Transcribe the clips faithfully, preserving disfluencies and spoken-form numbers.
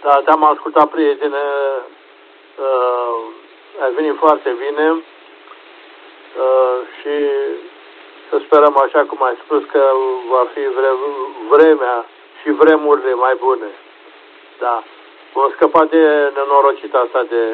Da, te-am ascultat, prietene. Uh, ai venit foarte bine. Uh, și să sperăm, așa cum ai spus, că va fi vre vremea și vremurile mai bune. Da. Vom scăpa de nenorocita asta de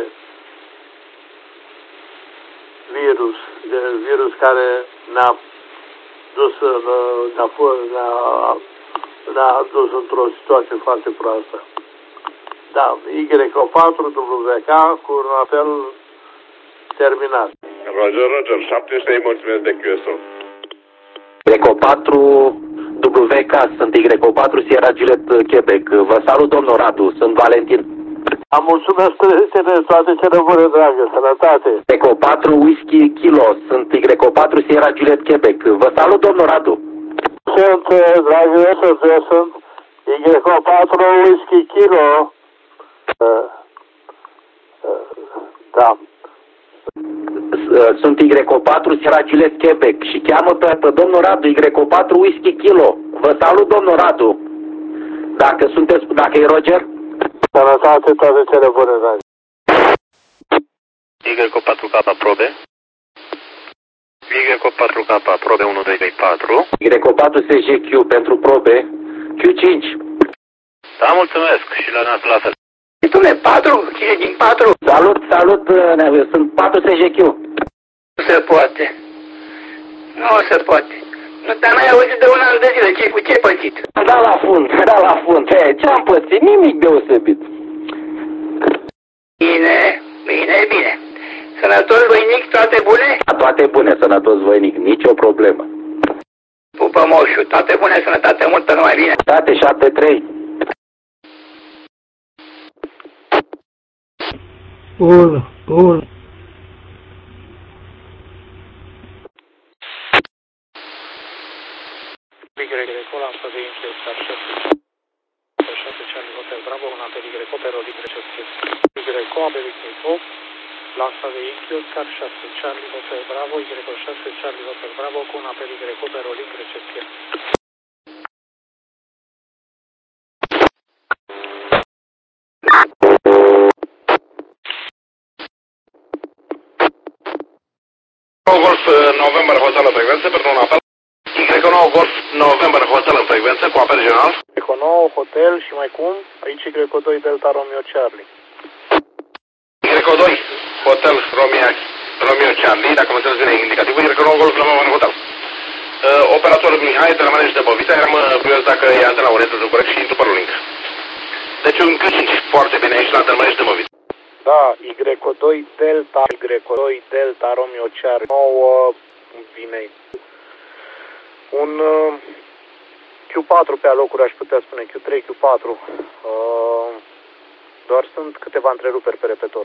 virus, de virus care ne-a dus în, ne-a, ne-a, ne-a dus într-o situație foarte proastă. Da, Y O patru W K cu un apel terminat. Roger, Roger, șapte și mulțumesc de Q S O. Y O patru W K, sunt Y O patru Sierra Gilet Quebec. Vă salut, domnul Radu, sunt Valentin. Am mulțumesc, prietene, toate cele bune, dragă, sănătate. Y O patru Whisky Kilo, sunt Y O patru Sierra Gilet Quebec. Vă salut, domnul Radu. Sunt, dragă, sunt, sunt Y O patru Whisky Kilo. Uh, uh, da. Sunt Y O patru Sierra Gilet Quebec și cheamă pe, pe domnul Radu Y O patru Whisky Kilo. Vă salut, domnul Radu. Dacă sunteți, dacă e Roger? Sănătate, toate cele bune, dragi. Y O patru K probe. Y O patru K probe unu doi doi patru. Y O patru S G Q pentru probe. Q cinci. Da, mulțumesc și la noastră la fel. Dom'le, patru? Cine din patru? Salut, salut, sunt patru S G Q. Nu se poate. Nu se poate. Nu, dar n-ai auzit de un an de zile. Ce, cu ce ai pățit? Am dat la fund, am dat la fund. He, ce-am pățit? Nimic deosebit. Bine, bine, bine. Sănătos, voinic, toate bune? Toate bune, sănătos, voinic, nicio problemă. Pupă moșu, toate bune, sănătate multă, numai bine. State șapte trei. Bun, bun. Lansă de influență șase Charlie Hotel Bravo, un apel Y pe rolic recepție. Y apel info, lansă de influență șase Charlie Hotel Bravo, Y șase Charlie Hotel Bravo cu un apel Y pe rolic recepție. Golf November Hotel în frecvență pentru un apel. Y nouă Golf November Hotel în frecvență cu apel general. Y nouă Hotel și mai cum? Aici Y doi Delta Romeo Charlie. Y doi Hotel Romeo, Romeo Charlie, dacă mă înțeles bine indicativul, Y nouă Golf November Hotel. Uh, operatorul Mihai de la Manești de Bovita, eram curios dacă e antena Orientul corect și intru pe link. Deci un Q cinci, foarte bine aici la antena Manești de Bovita. Da, Y doi Delta, Y doi Delta Romeo Charlie. nouă vine. Un uh, Q patru pe alocuri, aș putea spune, Q trei, Q patru. Uh, doar sunt câteva întreruperi pe repetor.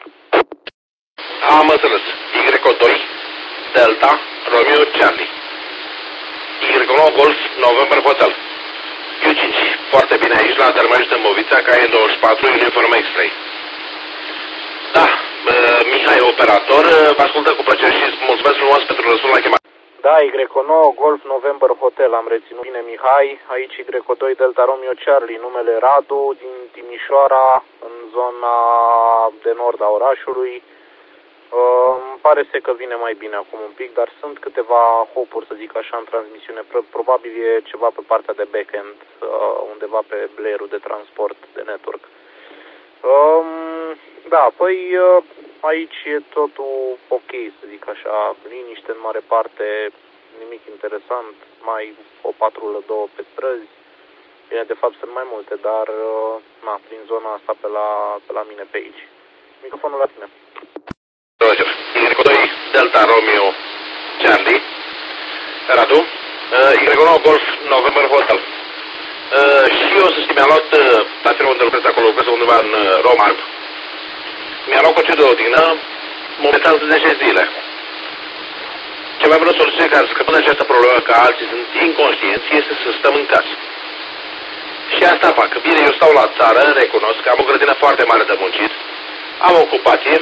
Am înțeles. Y doi Delta Romeo Charlie. Y nouă Golf November Hotel. Q cinci, foarte bine aici la Termești în Movița, K E douăzeci și patru, Uniform X-Ray. Da, uh, Mihai, operator, vă ascultă cu plăcere și îți mulțumesc frumos pentru răspuns la chemare. Da, Y nouă Golf November Hotel, am reținut bine, Mihai. Aici Y doi Delta Romeo Charlie, numele Radu, din Timișoara, în zona de nord a orașului. Uh, îmi pare să că vine mai bine acum un pic, dar sunt câteva hopuri, să zic așa, în transmisiune. Probabil e ceva pe partea de backend, uh, undeva pe layer-ul de transport, de network. Um, da, păi uh, aici e totul ok, să zic așa, liniște în mare parte, nimic interesant, mai o patrulă, două pe străzi. Bine, de fapt sunt mai multe, dar uh, na, prin zona asta pe la, pe la mine pe aici. Microfonul la tine. Roger. Y doi Delta Romeo Charlie. Radu. Uh, Y nouă Golf November Hotel. Uh, și eu să știi, mi-am luat uh, la firmă unde lucrez acolo, lucrez undeva în uh, Romarb. Mi-am luat concediu de odihnă, momentan sunt zece zile. Cea mai bună soluție care să scăpăm de această problemă, că alții sunt inconștienți, este să stăm în casă. Și asta fac. Bine, eu stau la țară, recunosc că am o grădină foarte mare de muncit, am ocupație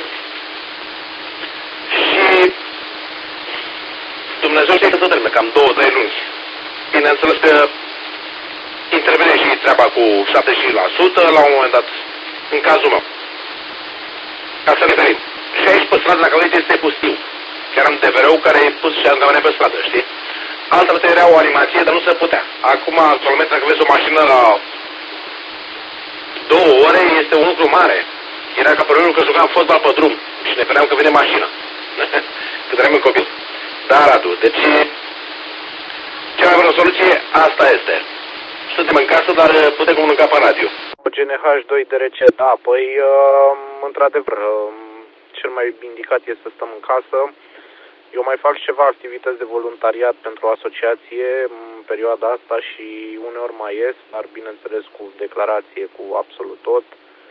și Dumnezeu știe că tot termină, cam două, trei luni. Bineînțeles că intervine și treaba cu șaptezeci la sută, la un moment dat în cazul meu. Ca să ne ferim. Și aici pe stradă, dacă vedeți, este pustiu. Chiar am D V R-ul care e pus și am pe stradă, știi? Altă era o animație, dar nu se putea. Acum, actualmente, dacă vezi o mașină la două ore, este un lucru mare. Era ca pe rândul că jucam fotbal pe drum și ne feream că vine mașina. Cât eram în copil. Da, Radu, deci cea mai bună soluție, asta este. Suntem în casă, dar putem comunica pe radio. G N H doi D R C, da, păi, uh, într-adevăr, uh, cel mai indicat este să stăm în casă. Eu mai fac ceva activități de voluntariat pentru o asociație în perioada asta și uneori mai ies, dar bineînțeles cu declarație, cu absolut tot.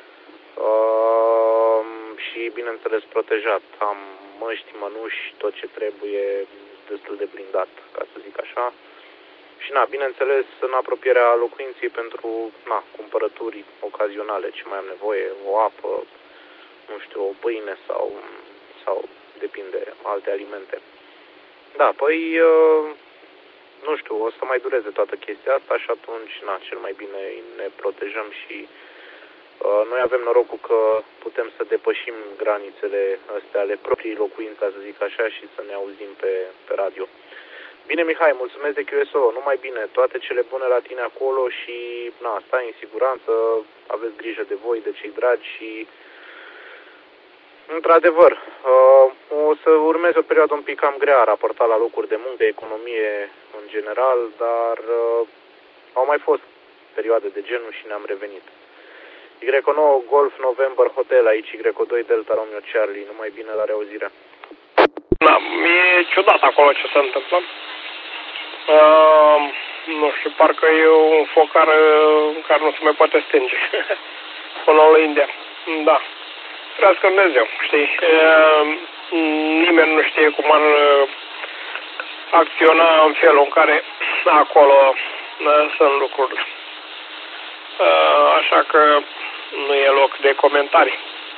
Uh, și bineînțeles protejat. Am măști, mănuși, tot ce trebuie, destul de blindat, ca să zic așa. Și na, bineînțeles, în apropierea locuinței pentru, na, cumpărături ocazionale, ce mai am nevoie, o apă, nu știu, o pâine sau, sau depinde, alte alimente. Da, păi, nu știu, o să mai dureze toată chestia asta și atunci, na, cel mai bine ne protejăm și uh, noi avem norocul că putem să depășim granițele astea ale proprii locuințe, să zic așa, și să ne auzim pe, pe radio. Bine, Mihai, mulțumesc de Q S O, numai bine, toate cele bune la tine acolo și, na, stai în siguranță, aveți grijă de voi, de cei dragi și, într-adevăr, uh, o să urmeze o perioadă un pic cam grea raportat la locuri de muncă, economie în general, dar uh, au mai fost perioade de genul și ne-am revenit. Y nouă Golf November Hotel, aici Y doi Delta Romeo Charlie, numai bine, la reauzire. Da, e ciudat acolo ce se întâmplă. Uh, nu știu, parcă e un foc care, care nu se mai poate stinge. Până la India. Da. Trească Dumnezeu, știi. Uh, nimeni nu știe cum ar acționa în felul în care acolo uh, sunt lucrurile. Uh, așa că nu e loc de comentarii.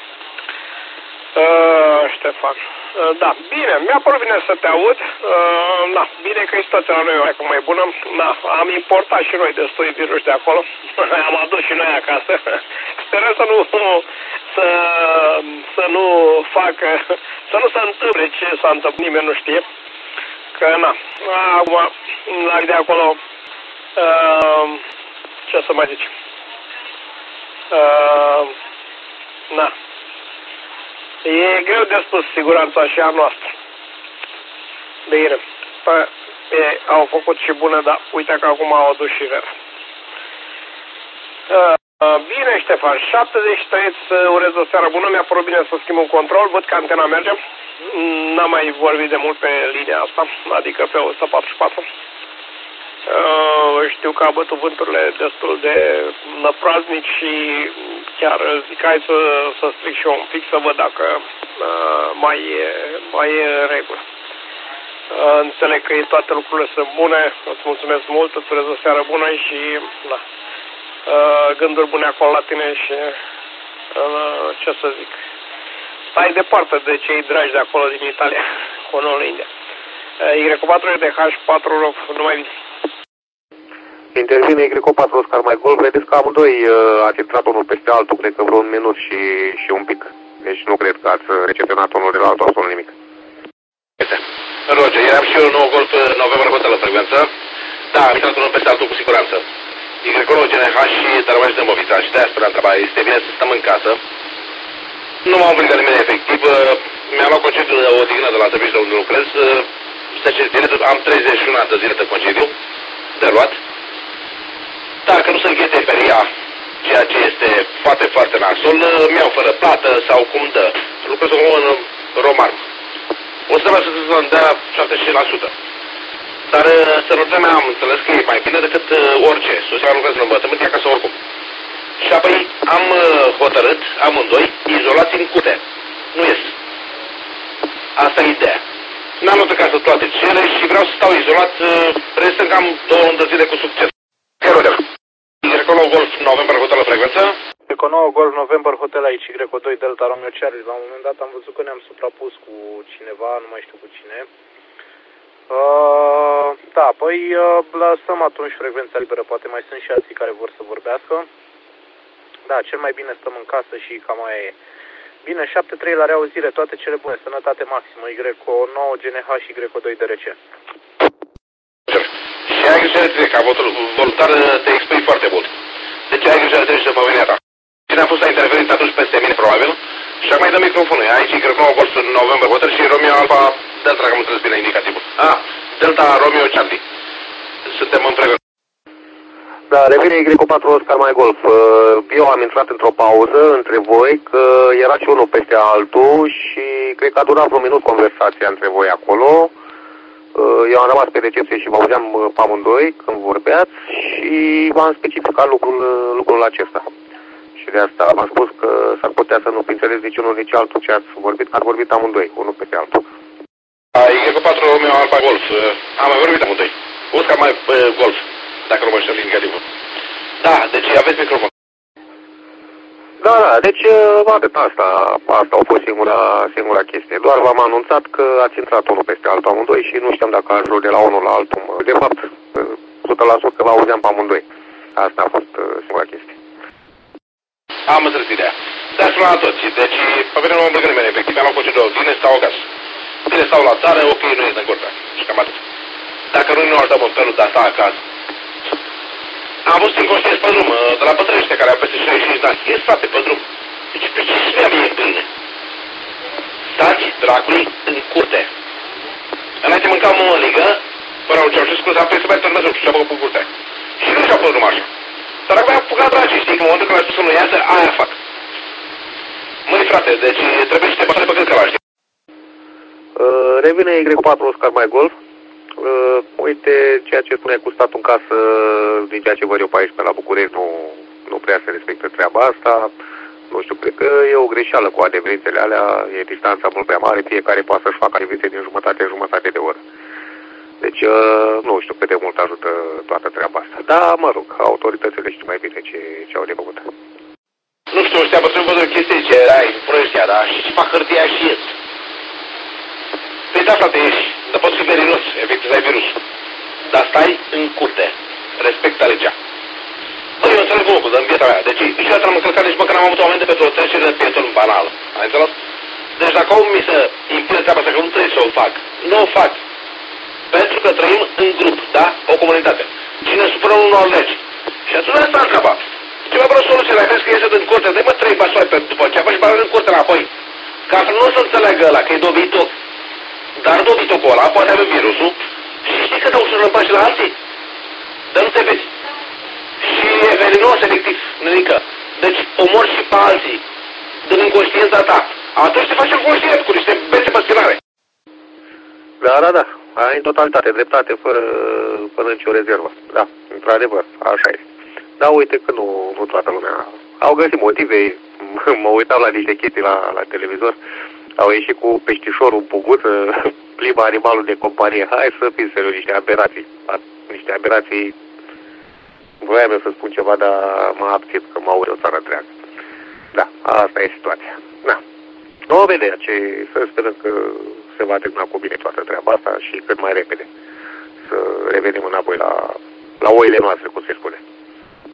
Uh, Ștefan. Uh, da, bine, mi-a părut bine să te aud. Uh, da, bine că e situația la noi o mai bună. Da, am importat și noi destui virus de acolo. Am adus și noi acasă. Sperăm să nu să, să nu facă, să nu se întâmple ce s-a întâmplat, nimeni nu știe. Că na, acum la de acolo uh, ce să mai zici? Uh, na. E greu de spus siguranța și a noastră. Bine. Păi, e, au făcut și bună, dar uite că acum au adus și rău. Uh, bine, Ștefan. șaptezeci și trei îți urez o seară bună. Mi-a părut bine să schimb un control. Văd că antena merge. N-am mai vorbit de mult pe linia asta, adică pe o sută patruzeci și patru. Uh, știu că a bătut vânturile destul de năpraznici și chiar zic hai să, să stric și eu un pic să văd dacă uh, mai, e, mai e în regulă. Uh, înțeleg că toate lucrurile sunt bune, îți mulțumesc mult, îți urez o seară bună și da, uh, gânduri bune acolo la tine și uh, ce să zic, stai departe de cei dragi de acolo din Italia, cu în India. Uh, Y patru de H patru, numai bine. Intervine Y patru Oscar mai Golf, vedeți că amândoi uh, ați intrat unul peste altul, cred că vreo un minut și, și un pic. Deci nu cred că ați recepționat unul de la altul absolut nimic. Este. Roger, eram și eu nou Golf November Hotel în frecvență. Da, am intrat unul peste altul cu siguranță. Y nouă G N H și Tărămaș de Movița și de-aia spre întrebare. Este bine să stăm în casă. Nu m-am obligat nimeni efectiv. Mi-am luat concediu de o dignă de la serviciu de unde lucrez. Am treizeci și unu de zile de concediu de luat. Dacă nu se închete feria, ceea ce este foarte, foarte nasol, mi-au fără plată sau cum dă. Lucrez în Romarm. O să trebuie să se dea șaptezeci și cinci la sută. Dar sărăția mea am înțeles că e mai bine decât orice. Soția mea lucrează în învățământ, e acasă oricum. Și apoi am hotărât, amândoi, izolați în cute. Nu ies. Asta e ideea. Mi-am luat acasă toate cele și vreau să stau izolat, presă că am două luni de zile cu succes. Y nouă Golf November Hotel la frecvență. Y nouă Golf November Hotel aici, Y doi Delta Romeo Charlie. La un moment dat am văzut că ne-am suprapus cu cineva, nu mai știu cu cine. Uh, da, păi uh, lăsăm atunci frecvența liberă, poate mai sunt și alții care vor să vorbească. Da, cel mai bine stăm în casă și cam aia e. Bine, șapte trei la reauzire, toate cele bune, sănătate maximă, Y nouă G N H și Y doi D R C. Și ai grijă de tine, ca voluntar te expui foarte mult. Deci ai grijă de tine și de familia ta. Cine a fost a intervenit atunci peste mine, probabil, și acum îi dă microfonul. Aici Y nouă Golf November Hotel și Romeo Alpha Delta, dacă am înțeles bine indicativul. Ah, Delta Romeo Charlie. Suntem în pregătire. Da, revine Y patru Oscar Mai Golf. Eu am intrat într-o pauză între voi, că era și unul peste altul și cred că a durat vreo minut conversația între voi acolo. Eu am rămas pe recepție și vă auzeam pe amândoi când vorbeați și v-am specificat lucrul, lucrul acesta. Și de asta v-am spus că s-ar putea să nu înțeles nici unul, nici altul ce ați vorbit. Ați vorbit amândoi, unul peste altul. Y patru Romeo Alpha Golf. Am mai vorbit amândoi. Oscar Mai Golf, dacă nu mă știu indicativul. Da, deci aveți microfon. Da, da, deci atât, asta, asta a fost singura, singura chestie. Doar v-am anunțat că ați intrat unul peste altul amândoi și nu știam dacă ați de la unul la altul. De fapt, o sută la sută vă auzeam pe amândoi. Asta a fost singura chestie. Am înțeles ideea. Dar spune la toți, deci pe mine nu mă îmbrăcă nimeni, efectiv, am făcut două. Bine stau acasă. Bine stau la țară, ok, nu ești în curtea. Și cam atât. Dacă nu ne ajutăm în felul de a sta acasă. Am fost inconștient pe drum, de la bătrânește care au peste șaizeci și cinci de ani. E frate pe drum. Deci pe ce să mie în pâine? Stați, dracului, în curte. Înainte mâncam o ligă, până au ceau și scuza, pe să mai târnăzău și ce-a făcut pe curte. Și nu și-a părut numai așa. Dar acum am apucat dragii, știi, că în momentul când a spus să nu iasă, aia fac. Măi frate, deci trebuie să te bagi pe cât știi? Uh, revine Y patru Oscar Mai Golf. Uh, uite, ceea ce spune cu statul în casă, din ceea ce văd eu pe aici, pe la București, nu, nu prea se respectă treaba asta. Nu știu, cred că e o greșeală cu adeverințele alea, e distanța mult prea mare, fiecare poate să-și facă adeverințe din jumătate în jumătate de oră. Deci, uh, nu știu cât de mult ajută toată treaba asta. Dar, mă rog, autoritățile știu mai bine ce, ce au de făcut. Nu știu, ăștia bătrâni văd o chestie ce ai, proiecția, da? Și fac hârtia și ies. Păi da, frate, ești, dar poți fi verinos, efectiv ai virus. Dar stai în curte, respectă legea. Băi, eu înțeleg un lucru, în viața mea. Deci, niciodată n-am încălcat nici măcar n-am avut oameni de pentru o trecere de pieton banal. Ai înțeles? Deci dacă om mi se impune treaba asta, că nu trebuie să o fac, nu o fac. Pentru că trăim în grup, da? O comunitate. Și ne supărăm unor legi. Și atunci asta am întrebat. Ce mai vreau soluție, dacă crezi că iese din curte, dă-i mă trei basoi pe după ce și bani în curte înapoi. Ca să nu se înțeleagă ăla, că e dobitoc. Dar dobitocul ăla poate avea virusul și știi că dă ușor în pași la alții? Dar nu te vezi. Și e veninos, efectiv, nenică. Deci omori și pe alții, dând inconștiența ta. Atunci te faci conștient cu niște bețe pe spinare. Da, da, da. Ai în totalitate dreptate, fără, fără nicio rezervă. Da, într-adevăr, așa este. Dar uite că nu, nu toată lumea. Au găsit motive, mă uitam la niște chestii la, la televizor, au ieșit cu peștișorul în puguță, plimbă animalul de companie. Hai să fim serios, niște aberații. Niște aberații. Voiam eu să spun ceva, dar mă abțin că mă aure o țară întreagă. Da, asta e situația. Da. O vedea ce, să sperăm că se va termina cu bine toată treaba asta și cât mai repede să revenim înapoi la, la oile noastre, cum se spune.